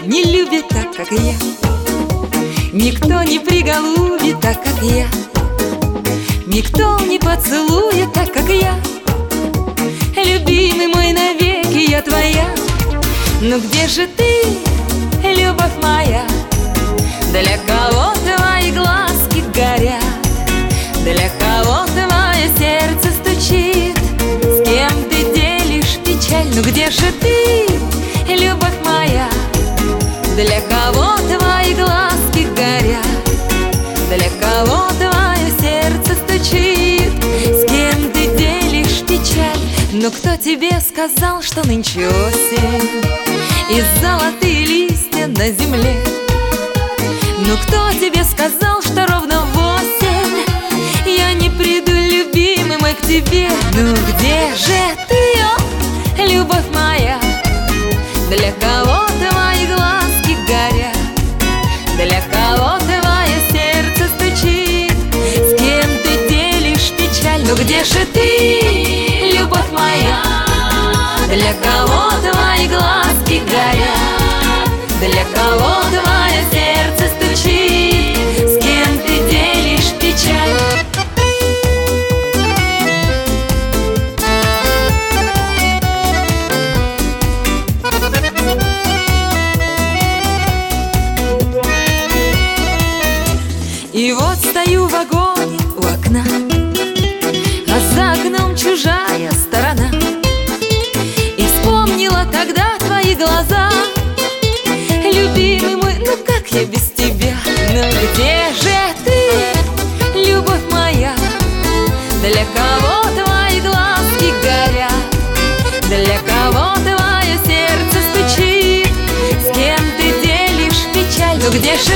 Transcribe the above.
не любит так, как я. Никто не приголубит так, как я. Никто не поцелует так, как я. Любимый мой, навеки я твоя. Ну где же ты, любовь моя? Для кого твои глазки горят? Для кого твое сердце стучит? С кем ты делишь печаль? Ну где же ты, любовь моя? Для кого твои глазки горят? Для кого твое сердце стучит? С кем ты делишь печаль? Но кто тебе сказал, что нынче осень и золотые листья на земле? Ну кто тебе сказал, что ровно в осень я не приду, любимый мой, к тебе? Ну где же ты, о, любовь моя? Для кого твои глазки горят? Для кого твое сердце стучит? С кем ты делишь печаль? Ну где же ты, любовь моя? Для кого твои глазки горят? Для кого твое сердце стучит? С кем ты делишь печаль? И вот стою в вагоне у окна, а за окном чужая сторона. И вспомнила тогда твои глаза. Любимый мой, ну как я без тебя? Ну где же ты, любовь моя? Для кого твои глазки горят? Для кого твое сердце стучит? С кем ты делишь печаль? Ну где же